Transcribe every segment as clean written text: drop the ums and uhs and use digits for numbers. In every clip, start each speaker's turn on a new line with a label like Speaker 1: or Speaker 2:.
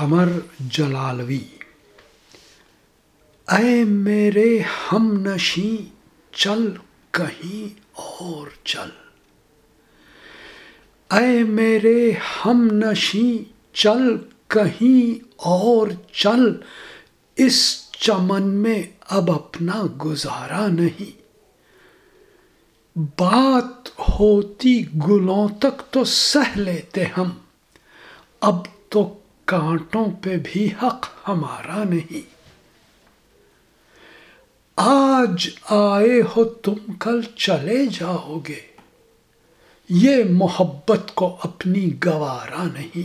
Speaker 1: قمر جلالوی۔ اے میرے ہم نشیں چل کہیں اور چل، اے میرے ہم نشیں چل کہیں اور چل، اس چمن میں اب اپنا گزارا نہیں۔ بات ہوتی گلوں تک تو سہ لیتے ہم، اب تو کانٹوں پہ بھی حق ہمارا نہیں۔ آج آئے ہو تم کل چلے جاؤ گے، یہ محبت کو اپنی گوارا نہیں۔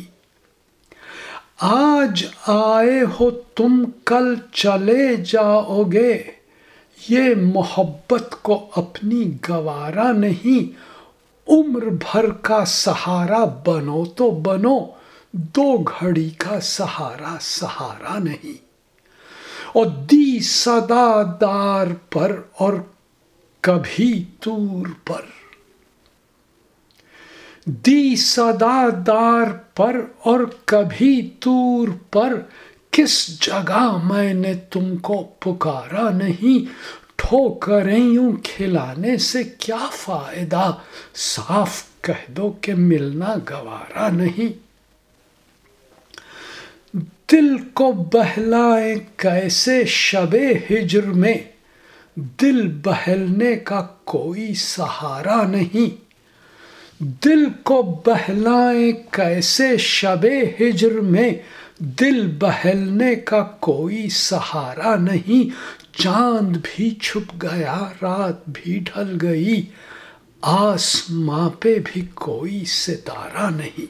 Speaker 1: آج آئے ہو تم کل چلے جاؤ گے، یہ محبت کو اپنی گوارا نہیں۔ عمر بھر کا سہارا بنو تو بنو، دو گھڑی کا سہارا سہارا نہیں۔ اور دی صدا دار پر اور کبھی طور پر، دی صدا دار پر اور کبھی طور پر، کس جگہ میں نے تم کو پکارا نہیں۔ ٹھوکریں یوں کھلانے سے کیا فائدہ، صاف کہہ دو کہ ملنا گوارا نہیں۔ دل کو بہلائیں کیسے شب ہجر میں، دل بہلنے کا کوئی سہارا نہیں۔ دل کو بہلائیں کیسے شب ہجر میں، دل بہلنے کا کوئی سہارا نہیں۔ چاند بھی چھپ گیا رات بھی ڈھل گئی، آسماں پہ بھی کوئی ستارہ نہیں۔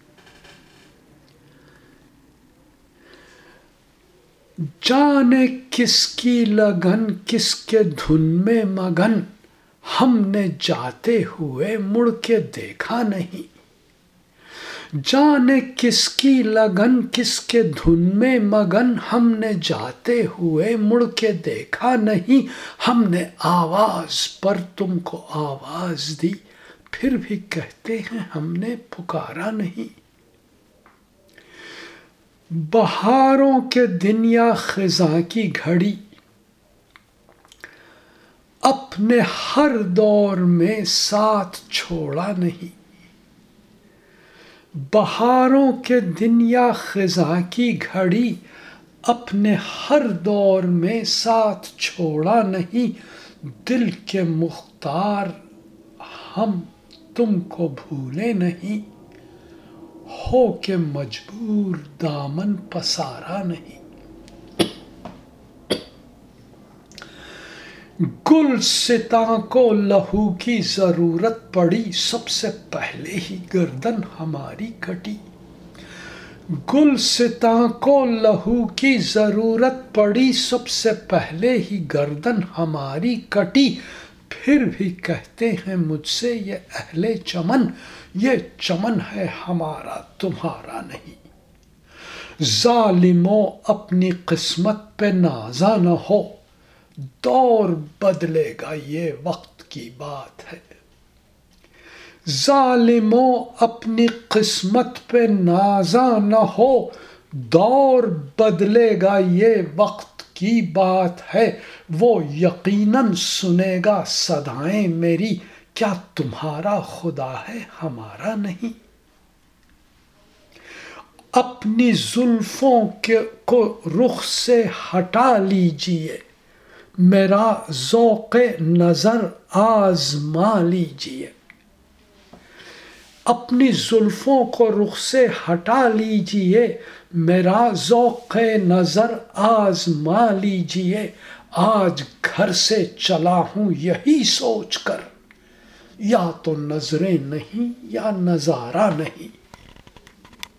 Speaker 1: جانے کس کی لگن کس کے دھن میں مگن، ہم نے جاتے ہوئے مڑ کے دیکھا نہیں۔ جانے کس کی لگن کس کے دھن میں مگن، ہم نے جاتے ہوئے مڑ کے دیکھا نہیں۔ ہم نے آواز پر تم کو آواز دی، پھر بھی کہتے ہیں ہم نے پکارا نہیں۔ بہاروں کے دن یا خزاں کی گھڑی، اپنے ہر دور میں ساتھ چھوڑا نہیں۔ بہاروں کے دن یا خزاں کی گھڑی، اپنے ہر دور میں ساتھ چھوڑا نہیں۔ دل کے مختار ہم تم کو بھولے نہیں، ہو کے مجبور دامن پسارا نہیں۔ گلستاں کو لہو کی ضرورت پڑی، سب سے پہلے ہی گردن ہماری کٹی۔ گلستاں کو لہو کی ضرورت پڑی، سب سے پہلے ہی گردن ہماری کٹی۔ پھر بھی کہتے ہیں مجھ سے یہ اہل چمن، یہ چمن ہے ہمارا تمہارا نہیں۔ ظالموں اپنی قسمت پہ نازا نہ ہو، دور بدلے گا یہ وقت کی بات ہے۔ ظالموں اپنی قسمت پہ نازا نہ ہو، دور بدلے گا یہ وقت کی بات ہے۔ وہ یقیناً سنے گا صدائیں میری، کیا تمہارا خدا ہے ہمارا نہیں۔ اپنی زلفوں کو رخ سے ہٹا لیجئے، میرا ذوق نظر آزما لیجئے۔ اپنی زلفوں کو رخ سے ہٹا لیجئے، میرا ذوق نظر آزما لیجئے۔ آج گھر سے چلا ہوں یہی سوچ کر، یا تو نظریں نہیں یا نظارہ نہیں۔